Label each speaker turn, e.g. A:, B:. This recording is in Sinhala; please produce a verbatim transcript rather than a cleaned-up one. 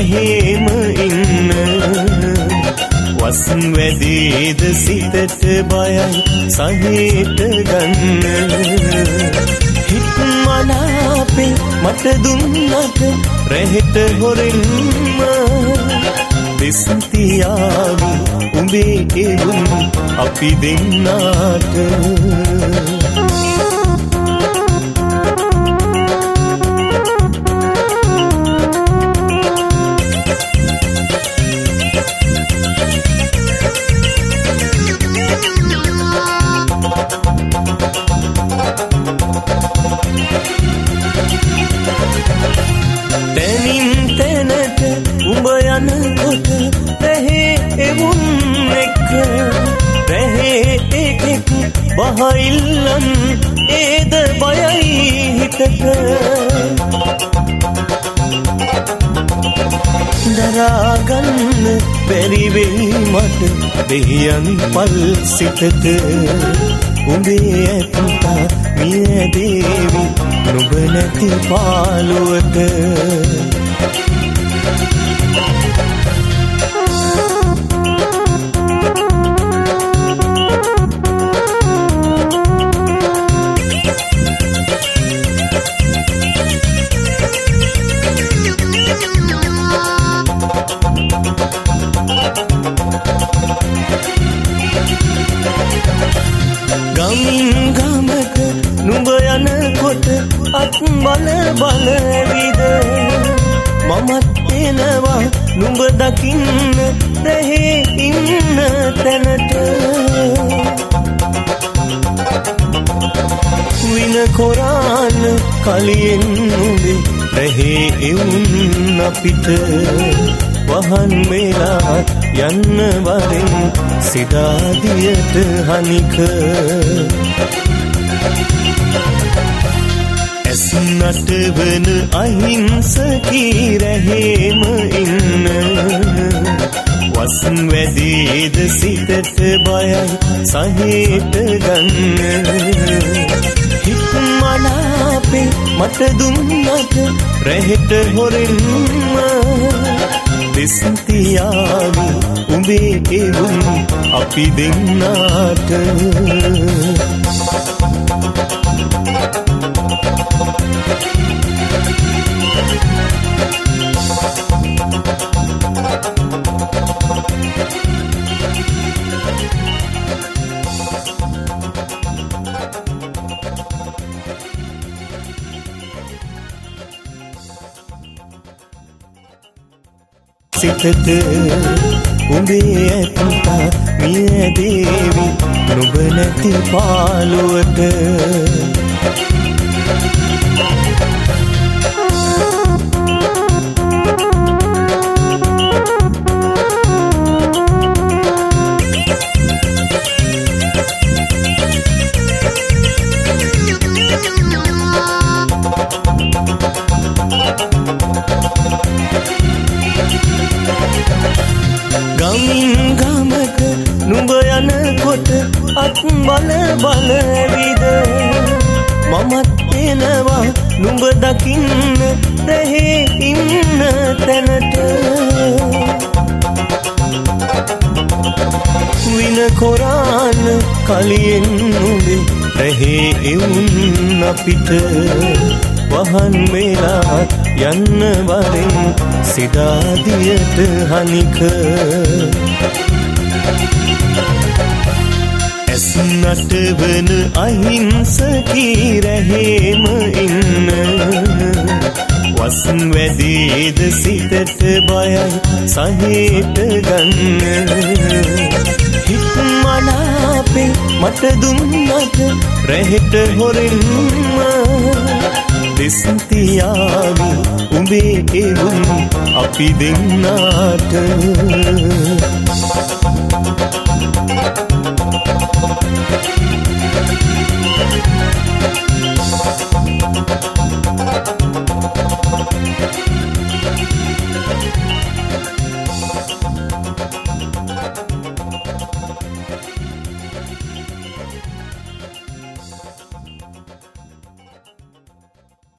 A: රැහෙම ඉන්න වස් වැදේද සිතට බයයි සහිත ගන්න හිත් මනාපේ මට දුන්නට රැහෙට හොරෙන්ම දෙස්තියාවි උඹේ එවුන් අපි දෙන්නාට බහයිල්ලන් ඒද බයයි හිතට දරාගන්න බැරි වෙයි මට දෙහියන් පල් සිතට උඹේ ඇත්තා මිය දේවි නුඹ නැති පාළුවට අත් බල බල විද මමත් එනවා නුඹ දකින්න රැහේ ඉන්න තැනට වින කොරාන කලියෙන් නුඹේ රැහේ එවුන් අපිට වහන් වෙලා යන්න වරෙන් සිතාදියට හනික නටවන අහිංසකී රැහෙම ඉන්න වස් වැදේද සිතට බයයි සහිත ගන්න හිත් මනාපේ මට දුන්නට රැහෙට හොරෙන්ම දෙස්තියාවි උඹේ එවුන් අපි දෙන්නාට සිතට උඹේ ඇත්තා මිය දේවි නුඹ නැති පාළුවට ගමින් ගමක නුඹ යනකොට අත් බල බල විද මමත් එනවා නුඹ දකින්න රැහේ ඉන්න තැනට වින කොරාන කලියෙන් නුඹේ රැහේ එවුන් අපිට වහන් වෙලා යන්න වරෙන් සිතාදියට හනික ඇස් නටවන අහිංසකී රැහෙම ඉන්න වස් වැදේද සිතට බයයි සහිත ගන්න හිත් මනාපේ මට දුන්නට රැහෙට හොරෙන්ම දෙස්තියාවි උඹේ එවුන් අපි දෙන්නාට